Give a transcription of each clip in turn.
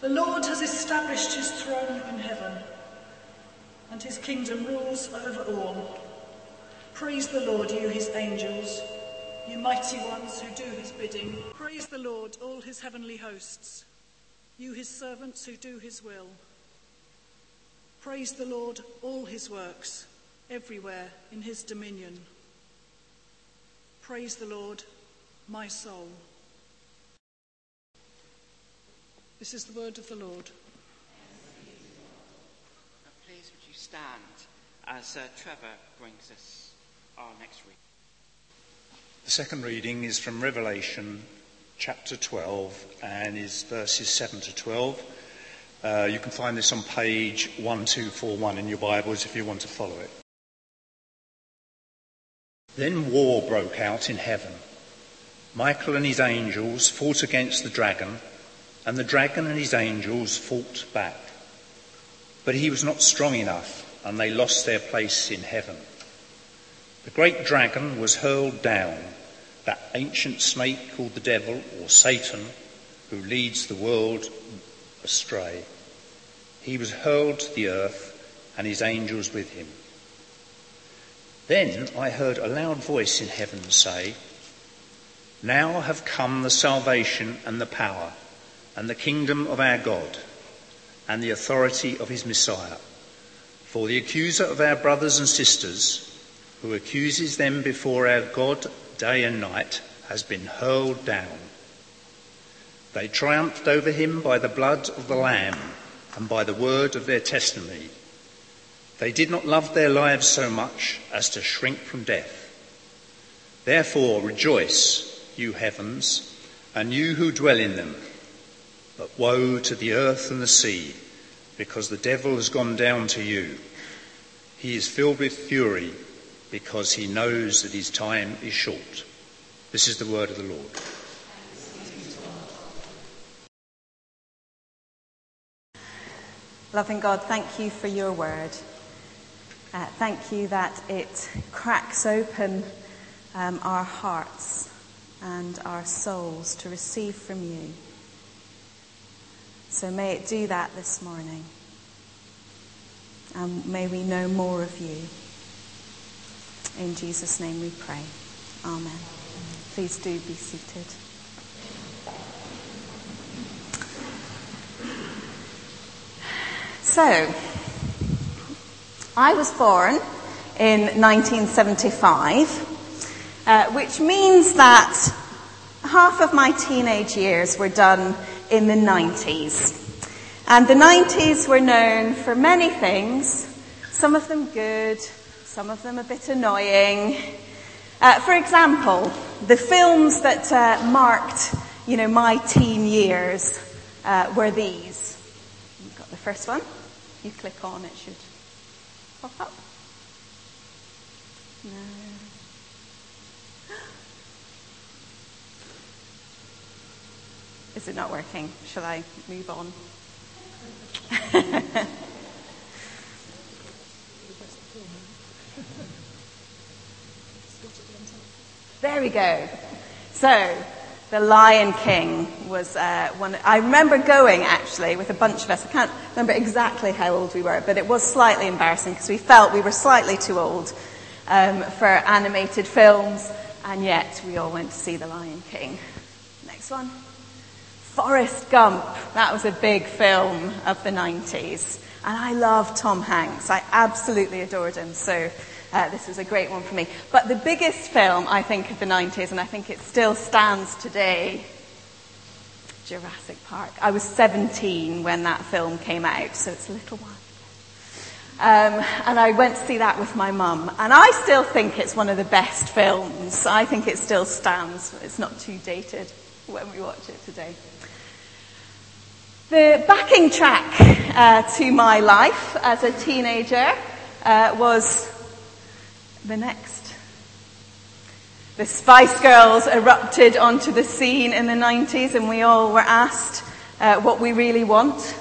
The Lord has established his throne in heaven, and his kingdom rules over all. Praise the Lord, you his angels, you mighty ones who do his bidding. Praise the Lord, all his heavenly hosts, you his servants who do his will. Praise the Lord, all his works, everywhere in his dominion. Praise the Lord, my soul. This is the word of the Lord. Please would you stand as Trevor brings us our next reading. The second reading is from Revelation chapter 12 and is verses 7 to 12. You can find this on page 1241 in your Bibles if you want to follow it. Then war broke out in heaven. Michael and his angels fought against the dragon, and the dragon and his angels fought back. But he was not strong enough, and they lost their place in heaven. The great dragon was hurled down, that ancient snake called the devil, or Satan, who leads the world astray. He was hurled to the earth, and his angels with him. Then I heard a loud voice in heaven say, "Now have come the salvation and the power, and the kingdom of our God, and the authority of his Messiah. For the accuser of our brothers and sisters, who accuses them before our God day and night, has been hurled down. They triumphed over him by the blood of the Lamb and by the word of their testimony. They did not love their lives so much as to shrink from death. Therefore rejoice, you heavens, and you who dwell in them. But woe to the earth and the sea, because the devil has gone down to you. He is filled with fury, because he knows that his time is short." This is the word of the Lord. Loving God, thank you for your word. Thank you that it cracks open our hearts and our souls to receive from you. So may it do that this morning. And may we know more of you. In Jesus' name we pray. Amen. Please do be seated. So, I was born in 1975, which means that half of my teenage years were done in the 90s. And the 90s were known for many things, some of them good, some of them a bit annoying. For example, the films that marked, my teen years were these. You've got the first one. You click on, it should pop up. No. Is it not working? Shall I move on? There we go. So, The Lion King was one. I remember going, actually, with a bunch of us. I can't remember exactly how old we were, but it was slightly embarrassing because we felt we were slightly too old for animated films, and yet we all went to see The Lion King. Next one. Forrest Gump. That was a big film of the 90s. And I love Tom Hanks. I absolutely adored him. So this was a great one for me. But the biggest film, I think, of the 90s, and I think it still stands today, Jurassic Park. I was 17 when that film came out, so it's a little while ago. And I went to see that with my mum. And I still think it's one of the best films. I think it still stands. It's not too dated when we watch it today. The backing track to my life as a teenager was the next. The Spice Girls erupted onto the scene in the 90s, and we all were asked what we really want.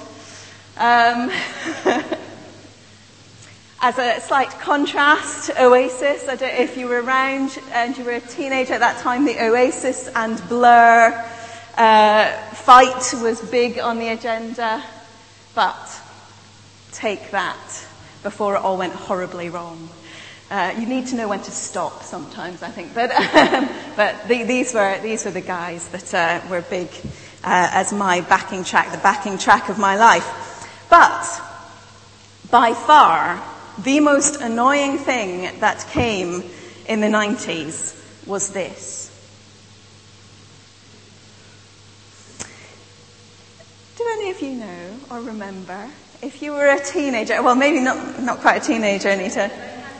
As a slight contrast, Oasis. I don't know if you were around and you were a teenager at that time. The Oasis and Blur Fight was big on the agenda. But take that before it all went horribly wrong. You need to know when to stop sometimes, I think. But these were the guys that were big as my backing track, the backing track of my life. But by far, the most annoying thing that came in the 90s was this. Do any of you know or remember if you were a teenager? Well, maybe not quite a teenager, Anita.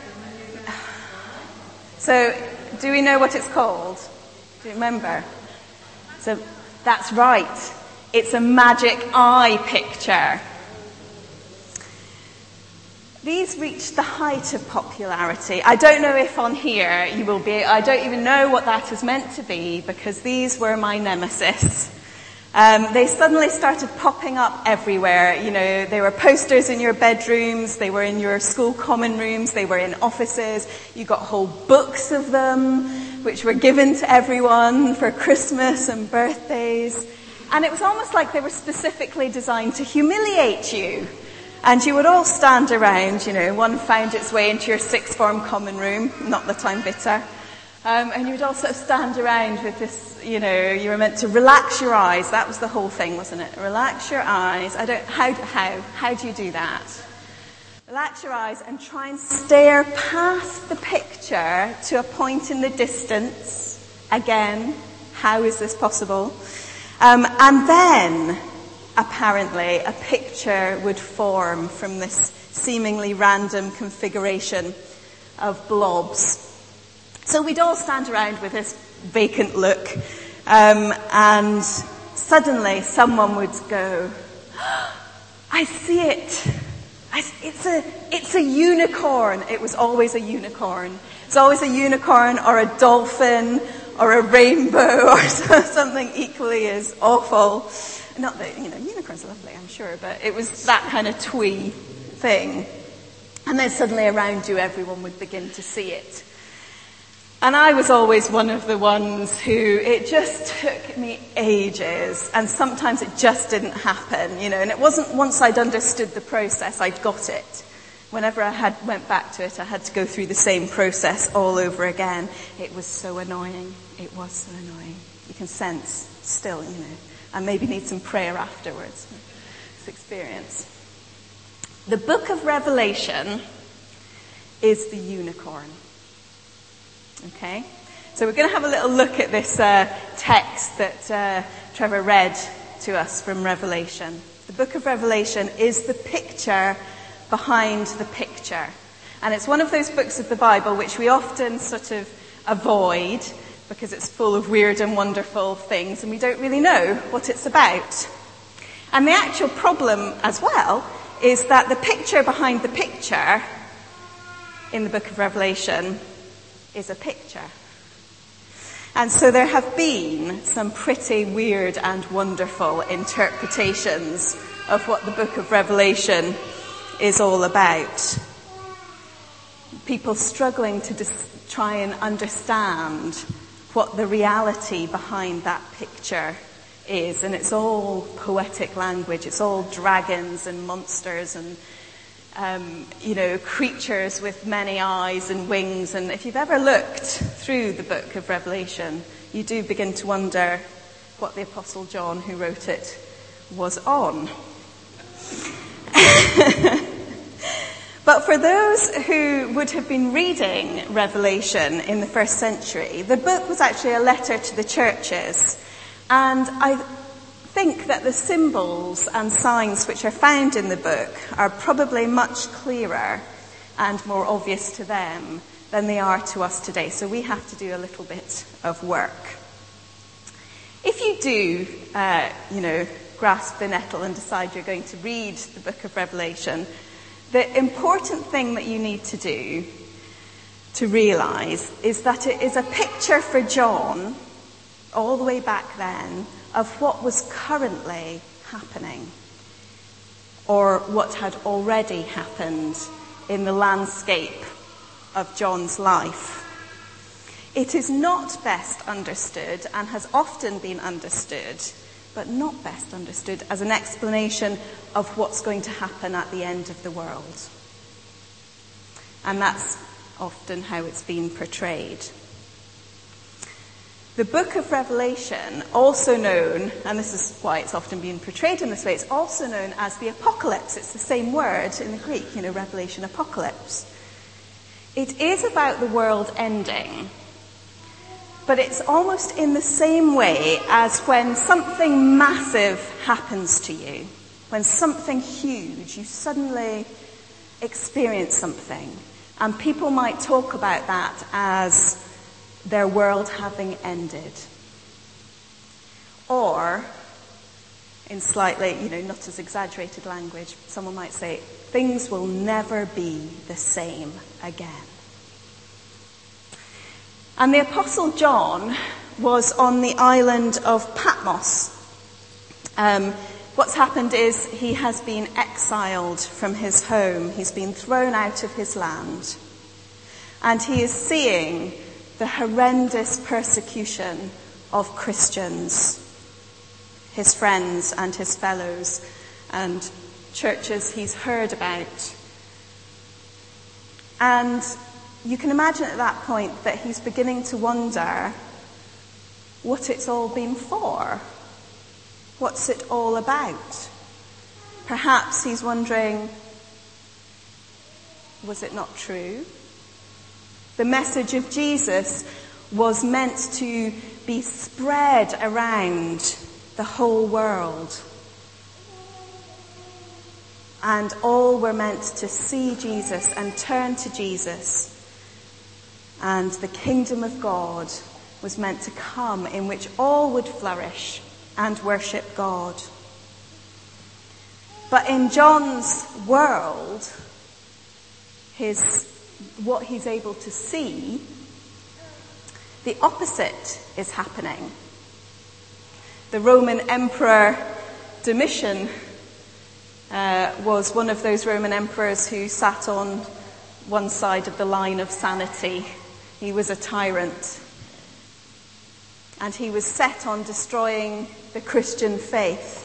So, do we know what it's called? Do you remember? So, that's right. It's a magic eye picture. These reached the height of popularity. I don't know if on here you will be. I don't even know what that is meant to be because these were my nemesis. They suddenly started popping up everywhere. You know, they were posters in your bedrooms, they were in your school common rooms, they were in offices. You got whole books of them, which were given to everyone for Christmas and birthdays. And it was almost like they were specifically designed to humiliate you. And you would all stand around, you know, one found its way into your sixth form common room, not that I'm bitter. And you would all sort of stand around with this, you know, you were meant to relax your eyes. That was the whole thing, wasn't it? Relax your eyes. How do you do that? Relax your eyes and try and stare past the picture to a point in the distance. Again, how is this possible? And then, apparently, a picture would form from this seemingly random configuration of blobs. So we'd all stand around with this vacant look, and suddenly someone would go, I see it. It's a unicorn. It was always a unicorn. It's always a unicorn or a dolphin or a rainbow or something equally as awful. Not that, you know, unicorns are lovely, I'm sure, but it was that kind of twee thing. And then suddenly around you, everyone would begin to see it. And I was always one of the ones who, it just took me ages, and sometimes it just didn't happen, you know, and it wasn't once I'd understood the process, I'd got it. Whenever I went back to it, I had to go through the same process all over again. It was so annoying. It was so annoying. You can sense still, you know, I maybe need some prayer afterwards. This experience. The book of Revelation is the unicorn. Okay? So we're going to have a little look at this text that Trevor read to us from Revelation. The book of Revelation is the picture behind the picture. And it's one of those books of the Bible which we often sort of avoid because it's full of weird and wonderful things and we don't really know what it's about. And the actual problem as well is that the picture behind the picture in the book of Revelation is a picture. And so there have been some pretty weird and wonderful interpretations of what the book of Revelation is all about. People struggling to try and understand what the reality behind that picture is. And it's all poetic language. It's all dragons and monsters and creatures with many eyes and wings. And if you've ever looked through the book of Revelation, you do begin to wonder what the Apostle John, who wrote it, was on. But for those who would have been reading Revelation in the first century, the book was actually a letter to the churches. And I think that the symbols and signs which are found in the book are probably much clearer and more obvious to them than they are to us today. So we have to do a little bit of work. If you do, grasp the nettle and decide you're going to read the book of Revelation, the important thing that you need to do to realize is that it is a picture for John, all the way back then, of what was currently happening, or what had already happened in the landscape of John's life. It is not best understood, and has often been understood, but not best understood as an explanation of what's going to happen at the end of the world. And that's often how it's been portrayed. The book of Revelation, also known, and this is why it's often been portrayed in this way, it's also known as the Apocalypse. It's the same word in the Greek, Revelation, Apocalypse. It is about the world ending, but it's almost in the same way as when something massive happens to you, when something huge, you suddenly experience something, and people might talk about that as their world having ended. Or, in slightly, not as exaggerated language, someone might say, things will never be the same again. And the Apostle John was on the island of Patmos. What's happened is he has been exiled from his home. He's been thrown out of his land. And he is seeing the horrendous persecution of Christians, his friends and his fellows, and churches he's heard about. And you can imagine at that point that he's beginning to wonder what it's all been for. What's it all about? Perhaps he's wondering, was it not true? The message of Jesus was meant to be spread around the whole world. And all were meant to see Jesus and turn to Jesus. And the kingdom of God was meant to come, in which all would flourish and worship God. But in John's world, what he's able to see, the opposite is happening. The Roman Emperor Domitian was one of those Roman emperors who sat on one side of the line of sanity. He was a tyrant. And he was set on destroying the Christian faith.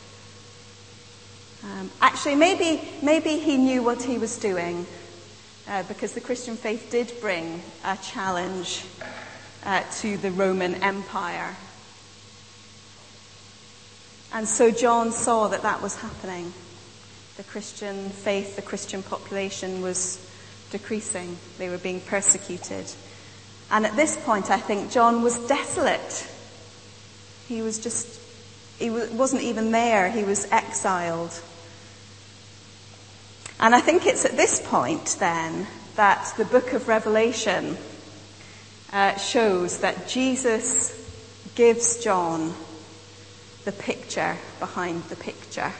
Actually, maybe he knew what he was doing, because the Christian faith did bring a challenge to the Roman Empire. And so John saw that was happening. The Christian faith, the Christian population was decreasing. They were being persecuted. And at this point, I think John was desolate. He wasn't even there. He was exiled. And I think it's at this point, then, that the book of Revelation shows that Jesus gives John the picture behind the picture.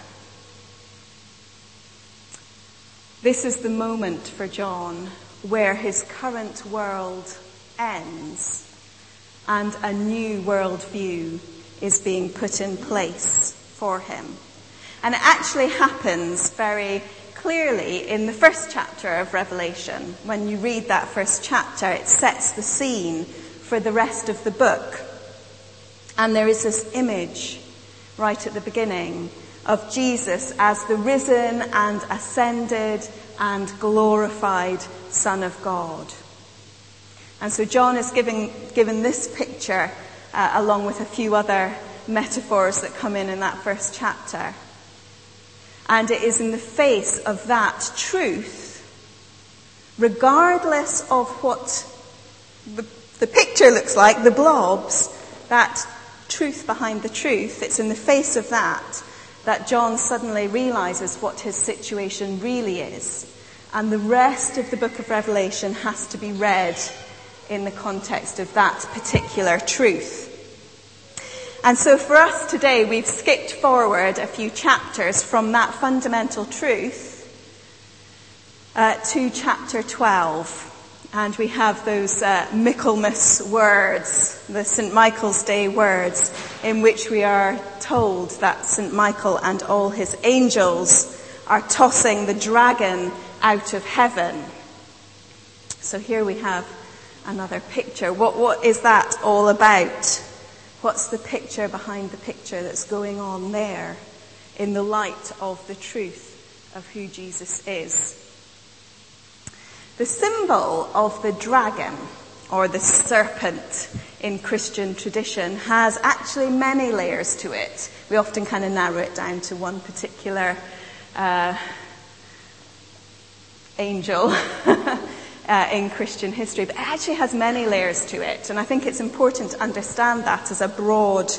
This is the moment for John where his current world ends and a new worldview is being put in place for him. And it actually happens very clearly in the first chapter of Revelation. When you read that first chapter, it sets the scene for the rest of the book. And there is this image right at the beginning of Jesus as the risen and ascended and glorified Son of God. And so John is given this picture along with a few other metaphors that come in that first chapter. And it is in the face of that truth, regardless of what the picture looks like, the blobs, that truth behind the truth, it's in the face of that John suddenly realizes what his situation really is. And the rest of the book of Revelation has to be read in the context of that particular truth. And so for us today, we've skipped forward a few chapters from that fundamental truth to chapter 12. And we have those Michaelmas words, the St. Michael's Day words, in which we are told that St. Michael and all his angels are tossing the dragon out of heaven. So here we have another picture. What is that all about? What's the picture behind the picture that's going on there in the light of the truth of who Jesus is? The symbol of the dragon, or the serpent in Christian tradition, has actually many layers to it. We often kind of narrow it down to one particular angel in Christian history, but it actually has many layers to it, and I think it's important to understand that as a broad,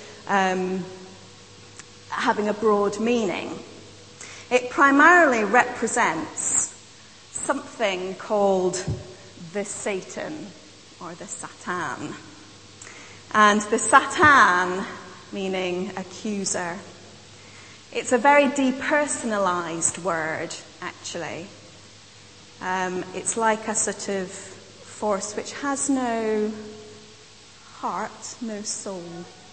having a broad meaning. It primarily represents something called the Satan, or the Satan. And the Satan, meaning accuser, it's a very depersonalized word, actually. It's like a sort of force which has no heart, no soul.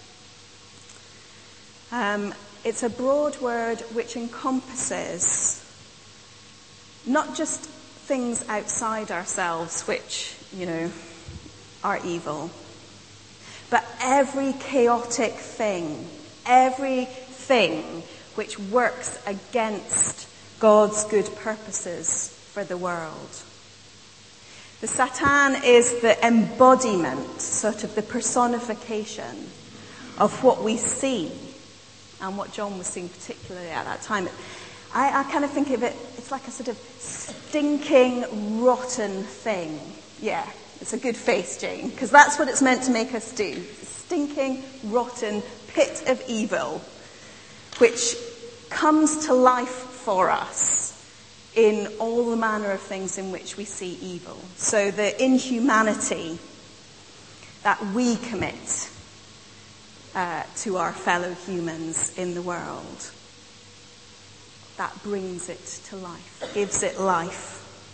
It's a broad word which encompasses not just things outside ourselves which, are evil, but every chaotic thing, everything which works against God's good purposes for the world. The Satan is the embodiment, sort of the personification of what we see and what John was seeing particularly at that time. I kind of think of it, it's like a sort of stinking, rotten thing. Yeah, it's a good face, Jane, because that's what it's meant to make us do. A stinking, rotten pit of evil, which comes to life for us in all the manner of things in which we see evil. So the inhumanity that we commit to our fellow humans in the world, that brings it to life, gives it life.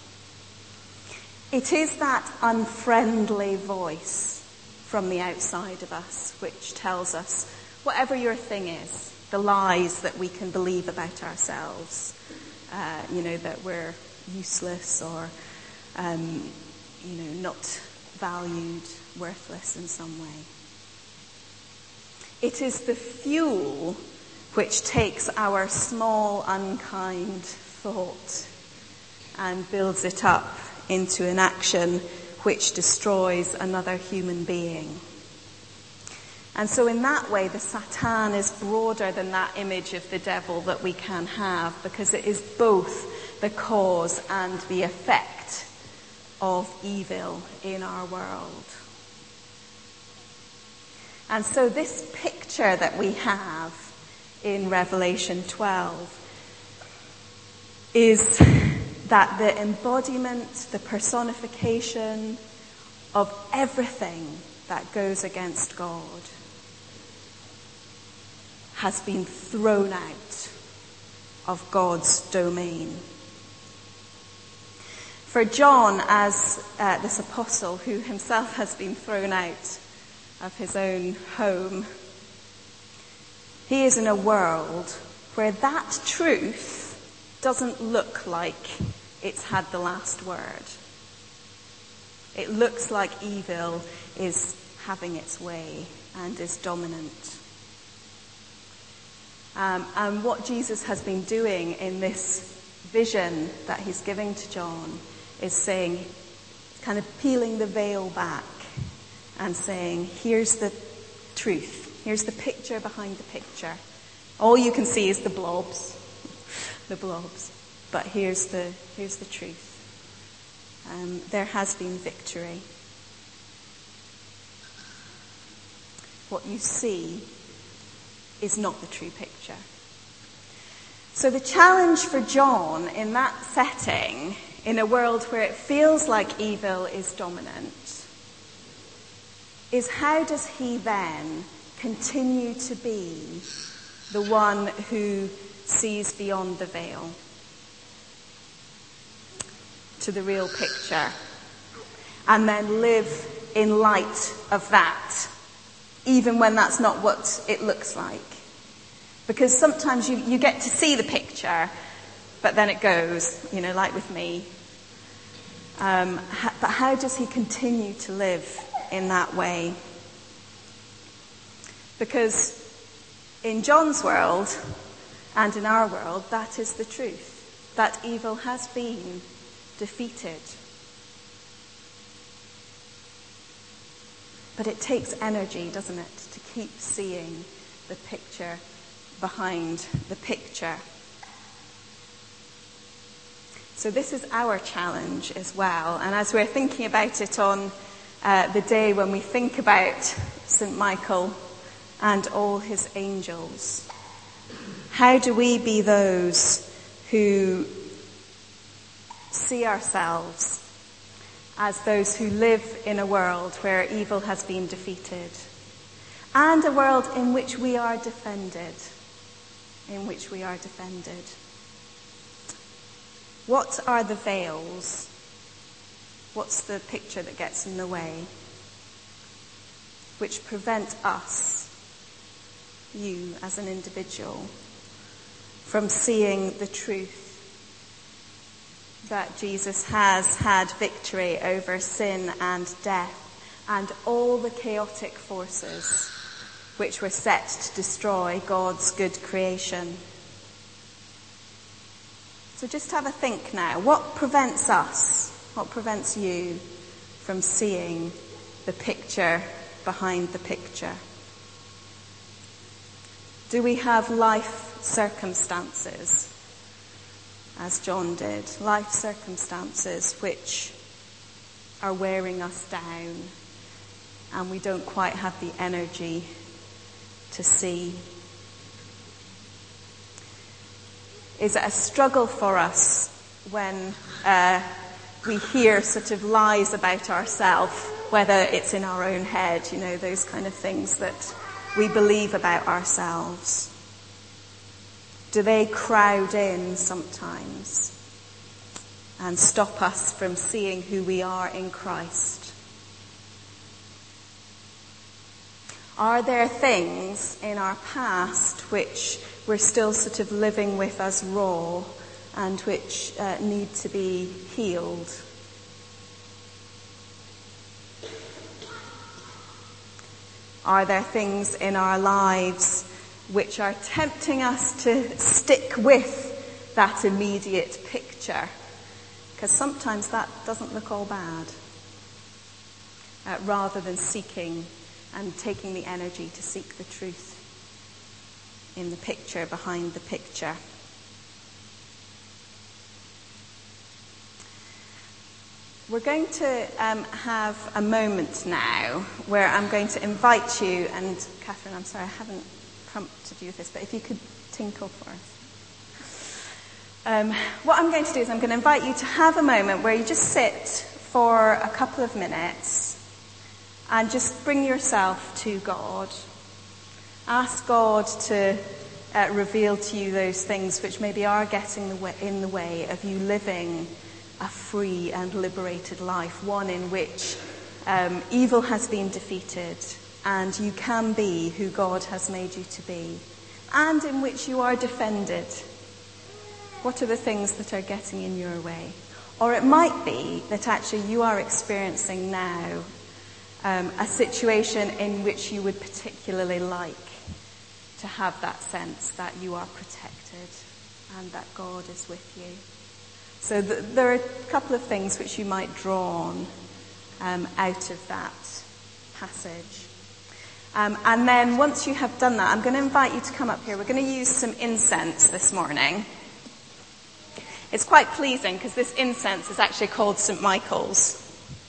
It is that unfriendly voice from the outside of us which tells us whatever your thing is, the lies that we can believe about ourselves, that we're useless or, not valued, worthless in some way. It is the fuel which takes our small, unkind thought and builds it up into an action which destroys another human being. And so in that way, the Satan is broader than that image of the devil that we can have, because it is both the cause and the effect of evil in our world. And so this picture that we have in Revelation 12 is that the embodiment, the personification of everything that goes against God has been thrown out of God's domain. For John, as this apostle who himself has been thrown out of his own home, he is in a world where that truth doesn't look like it's had the last word. It looks like evil is having its way and is dominant. And what Jesus has been doing in this vision that he's giving to John is saying, kind of peeling the veil back and saying, here's the truth. Here's the picture behind the picture. All you can see is the blobs. But here's the truth. There has been victory. What you see is not the true picture. So the challenge for John in that setting, in a world where it feels like evil is dominant, is how does he then continue to be the one who sees beyond the veil to the real picture, and then live in light of that, even when that's not what it looks like. Because sometimes you get to see the picture, but then it goes, like with me. But how does he continue to live in that way? Because in John's world and in our world, that is the truth, that evil has been defeated. But it takes energy, doesn't it, to keep seeing the picture behind the picture. So this is our challenge as well. And as we're thinking about it on the day when we think about St. Michael and all his angels, how do we be those who see ourselves as those who live in a world where evil has been defeated, and a world in which we are defended, What are the veils? What's the picture that gets in the way, which prevent us, you as an individual, from seeing the truth that Jesus has had victory over sin and death and all the chaotic forces which were set to destroy God's good creation? So just have a think now. What prevents us, what prevents you from seeing the picture behind the picture? Do we have life circumstances, as John did, life circumstances which are wearing us down and we don't quite have the energy to see? Is it a struggle for us when we hear sort of lies about ourselves, whether it's in our own head, those kind of things that we believe about ourselves? Do they crowd in sometimes and stop us from seeing who we are in Christ? Are there things in our past which we're still sort of living with as raw and which need to be healed? Are there things in our lives which are tempting us to stick with that immediate picture? Because sometimes that doesn't look all bad. Rather than seeking and taking the energy to seek the truth in the picture behind the picture. We're going to have a moment now where I'm going to invite you, and Catherine, I'm sorry I haven't prompted you with this, but if you could tinkle for us. What I'm going to do is I'm going to invite you to have a moment where you just sit for a couple of minutes and just bring yourself to God. Ask God to reveal to you those things which maybe are getting in the way of you living a free and liberated life, one in which evil has been defeated and you can be who God has made you to be, and in which you are defended. What are the things that are getting in your way? Or it might be that actually you are experiencing now a situation in which you would particularly like to have that sense that you are protected and that God is with you. So there are a couple of things which you might draw on out of that passage. And then once you have done that, I'm going to invite you to come up here. We're going to use some incense this morning. It's quite pleasing because this incense is actually called St. Michael's.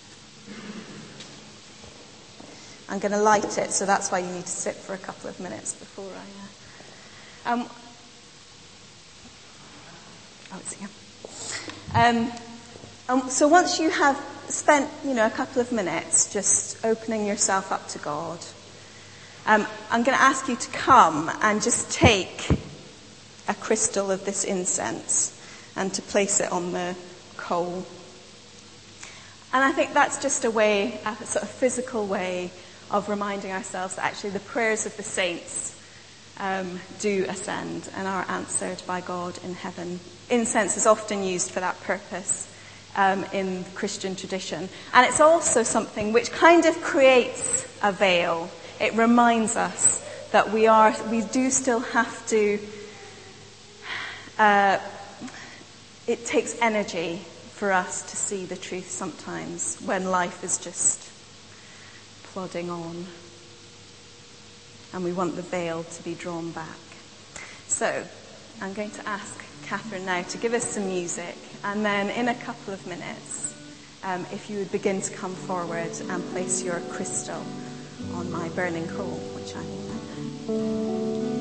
I'm going to light it, so that's why you need to sit for a couple of minutes before I... it's here. So once you have spent, a couple of minutes just opening yourself up to God, I'm going to ask you to come and just take a crystal of this incense and to place it on the coal. And I think that's just a way, a sort of physical way of reminding ourselves that actually the prayers of the saints do ascend and are answered by God in heaven. Incense is often used for that purpose in Christian tradition. And it's also something which kind of creates a veil. It reminds us that we do still have to, it takes energy for us to see the truth sometimes when life is just plodding on. And we want the veil to be drawn back. So, I'm going to ask Catherine now to give us some music, and then in a couple of minutes, if you would begin to come forward and place your crystal on my burning coal, which I need right now.